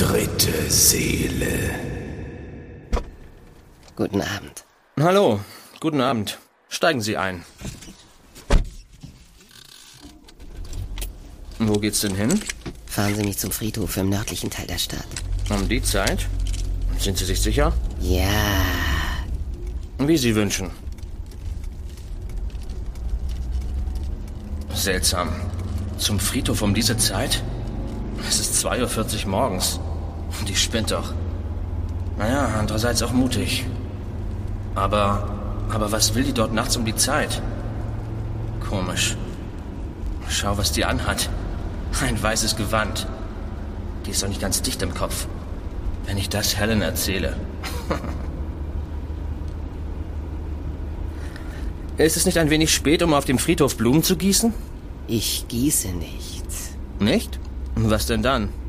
dritte Seele. Guten Abend. Hallo, guten Abend. Steigen Sie ein. Wo geht's denn hin? Fahren Sie mich zum Friedhof im nördlichen Teil der Stadt. Um die Zeit? Sind Sie sich sicher? Ja. Wie Sie wünschen. Seltsam. Zum Friedhof um diese Zeit? Es ist 2:40 Uhr morgens. Die spinnt doch. Naja, andererseits auch mutig. Aber was will die dort nachts um die Zeit? Komisch. Schau, was die anhat. Ein weißes Gewand. Die ist doch nicht ganz dicht im Kopf. Wenn ich das Helen erzähle. Ist es nicht ein wenig spät, um auf dem Friedhof Blumen zu gießen? Ich gieße nicht. Nicht? Was denn dann?